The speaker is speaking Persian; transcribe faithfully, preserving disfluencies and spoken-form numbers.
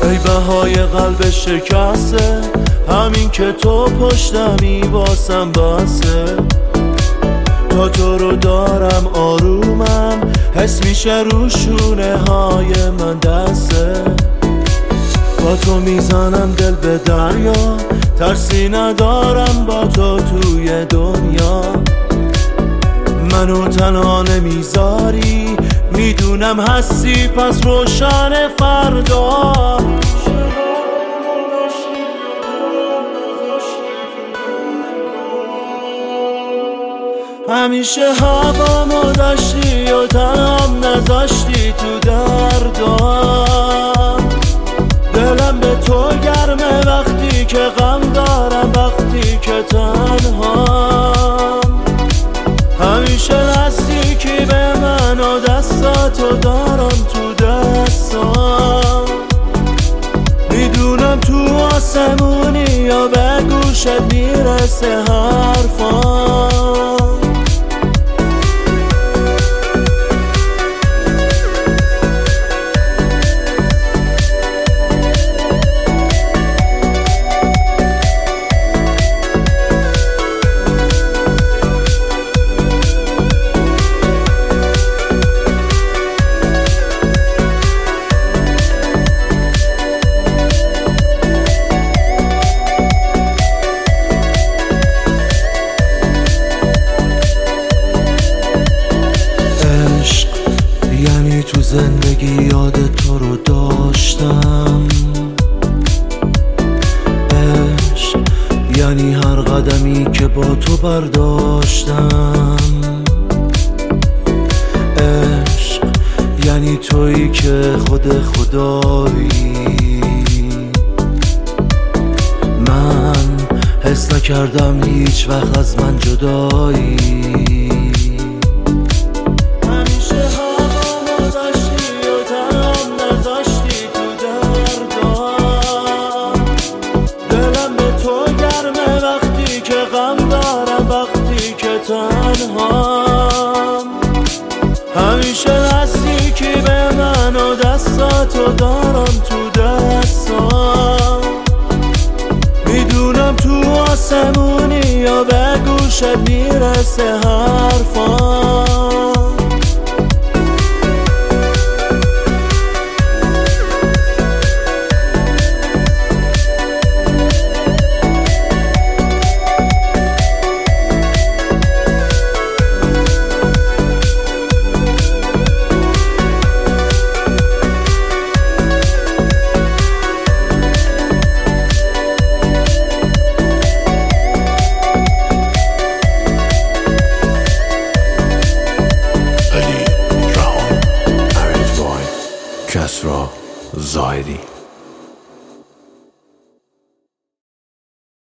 ای بهای قلب شکسته، همین که تو پشتمی واسم بسه. تا تو رو دارم آرومم، حس میشه رو شونه های من دسته. با تو میزنم دل به دریا، ترسی ندارم با تو توی دنیا. منو تنها نمیذاری، میدونم هستی پس روشن فردا. همیشه هوامو داشتی و تنهام نذاشتی تو دردام. دلم به تو گرمه وقتی که غم دارم، وقتی که تنهام. همیشه نزدیکی به من و دستاتو دارم تو دستام. میدونم تو آسمونی یا به گوشت میرسه حرفام. تو زندگی یاد تو رو داشتم. عشق یعنی هر قدمی که با تو برداشتم. عشق یعنی تویی که خود خدایی. من حس نکردم هیچ وقت از من جدایی. تنهام همیشه نزدیکی به من و دستاتو دارم تو دستام. میدونم تو آسمونی یا به گوشت میرسه حرفام. کسری زاهدی.